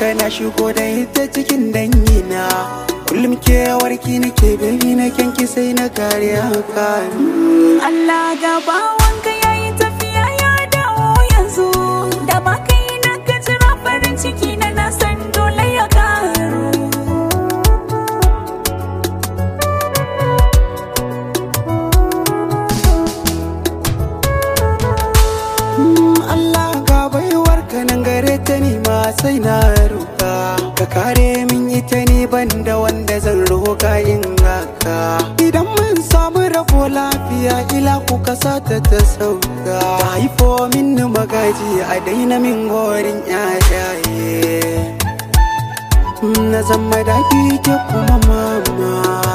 haka na shigo da ita cikin dangina. Kullum kewarki nake baby na kyanki sai na kare haka. Allah gaba wanka yayi tafiya ya dawo yanzu. Da ma kai na ka jira farin ciki na san dole ya karu. Allah ga baiwarka nan gare ta ni ma sai na roka. Ka kare min ita ni banda wanda zan roka in haka. Idan mun samu rabo lafiya ila ku kasata ta sauka. Ta haifo min magaji a daina min gorin yayaye. Na zama daɗi ke kuma mama.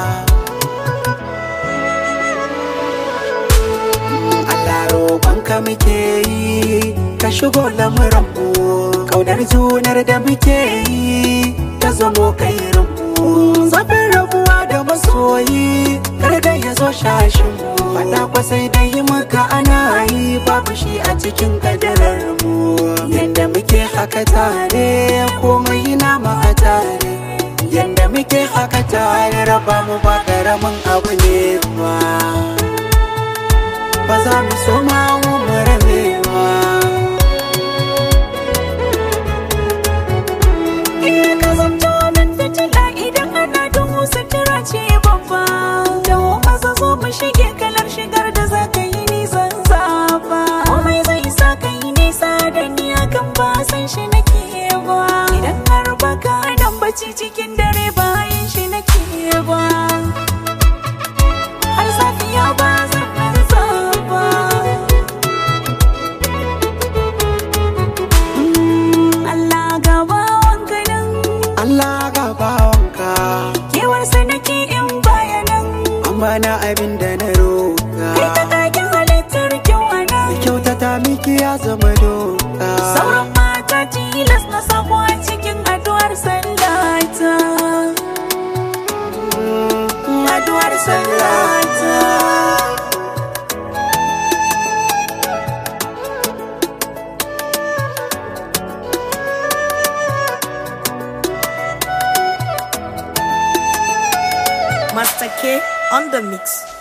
Allah roƙonka muke yi ka shigo lamuranmu. Ƙaunar junar da muke yi ta zamo kairinmu. Zafin rabuwa da masoyi kar da ya zo shashinmu. Faɗa kwasai da yi muka ana yi babu shi a cikin kadararmu. Yanda muke haka tare komai nama a tare. Yanda muke haka tare raba mu ba ƙaramin abu ne ba. Ba za mu so ma mu rabewa. Iya ka zamto min fitila idan ana duhu sutura ce babba. Dawo maza zo mu shige kalar shigar da za ka yi nisan zaba. Komai zai sa ka yi nisa da ni akan ba san shi nake ba. Idan har baka nan bacci cikin dare bayan shi nake ba. Har safiya ba zan rantsa ba. Allah gaba wanka nan. Allah ga bawanka. Kewarsa nake in bayanan. Amma na abin da na roka. Kai ka kakin halittar kyau a nan. Kyautata miki ya zama doka. Sauran mata tilas na samu a cikin addu'ar sallata. Addu'ar sallata. Master K on the mix.